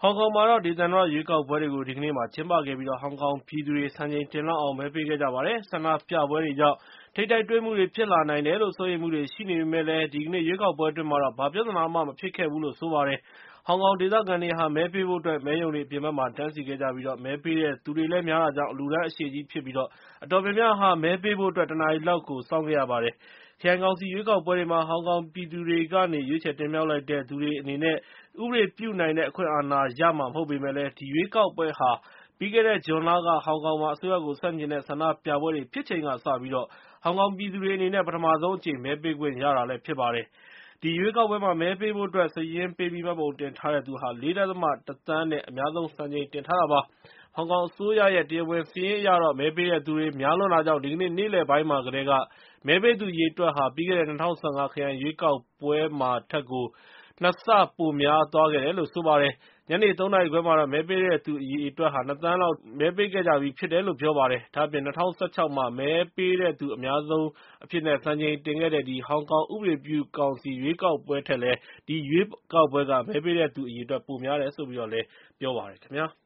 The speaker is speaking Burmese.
ဟောင်ကောင်မှာတော့ဒေသန္တရရွေးကောက်ပွဲတွေကိုဒီကနေ့မှာကျင်းပခဲ့ပြီးဟောင်ကောင်ပြည်သူတွေစံချိန်တင်လောက်အောင်မဲပေးခဲ့ကြပါတယ်။ဆန္ဒပြပွဲတွေကြောင့်ထိပ်တိုက်တွေ့မှုတွေဖြစ်လာနိုင်တယ်လို့စိုးရိမ်မှုတွေရှိနေပေမဲ့လည်းဒီကနေ့ရွေးကောက်ပွဲအတွင်းမှာတော့ဘာပြဿနာမှမဖြစ်ခဲ့ဘူးလို့ဆိုပါတယ်။ဟောင်ကောင်ဒေသခံတွေဟာမဲပေးဖို့အတွက်မဲရုံတွေအပြင်ဘက်မှာတန်းစီခဲ့ကြပြီးမဲပေးတဲ့သူတွေလည်းများတာကြောင့်လူတန်းအရှည်ကြီးဖြစ်ပြီးအတော်များများဟာမဲပေးဖို့အတွက်တနာရီလောက်ကိုစောင့်ခဲ့ရပါတယ်။ ခရိုင်ကောင်စီရွေးကောက်ပွဲတွေမှာဟောင်ကောင်ပြည်သူတွေကနေရွေးချယ်တင်မြှောက်လိုက်တဲ့သူတွေအနေနဲ့ဥပဒေပြုနိုင်တဲ့အခွင့်အာဏာရမှာမဟုတ်ပေမဲ့လည်းဒီရွေးကောက်ပွဲဟာပြီးခဲ့တဲ့ဇွန်လကဟောင်ကောင်မှာအစိုးရကိုဆန့်ကျင်တဲ့ဆန္ဒပြပွဲတွေဖြစ်ချိန်ကစပြီးဟောင်ကောင်ပြည်သူတွေအနေနဲ့ပထမဆုံးအကြိမ်မဲပေးခွင့်ရတာလည်းဖြစ်ပါတယ်။ ဒီရွေးကောက်ပွဲမှာမဲပေးဖို့အတွက်စာရင်းပေးပြီးမှတ်ပုံတင်ထားတဲ့သူဟာ ၄.၁ သန်းနဲ့အများဆုံးစံချိန်တင်ထားတာပါ။ ဟောင်ကောင်အစိုးရရဲ့တရားဝင်စာရင်းအရတော့မဲပေးတဲ့သူတွေများလွန်းတာကြောင့်ဒီကနေ့နေ့လယ်ပိုင်းမှာကတည်းကမဲပေးသူအရေအတွက်ဟာပြီးခဲ့တဲ့ ၂၀၁၅ ခရိုင်ရွေးကောက်ပွဲမှာထက်ကို ၂ ဆပိုများသွားခဲ့တယ်လို့ဆိုပါတယ်။ ညနေ ၃ နာရီခွဲမှာတော့မဲပေးတဲ့သူအရေအတွက်ဟာ ၂ သန်းလောက်မဲပေးခဲ့ကြပြီးဖြစ်တယ်လို့ပြောပါတယ်။ ဒါ့အပြင် ၂၀၁၆ မှာမဲပေးတဲ့သူအများဆုံးအဖြစ်နဲ့စံချိန်တင်ခဲ့တဲ့ဟောင်ကောင်ဥပဒေပြုကောင်စီရွေးကောက်ပွဲထက်လည်းဒီရွေးကောက်ပွဲကမဲပေးတဲ့သူအရေအတွက်ပိုများတယ်လို့ပြောပါတယ်ခင်ဗျာ။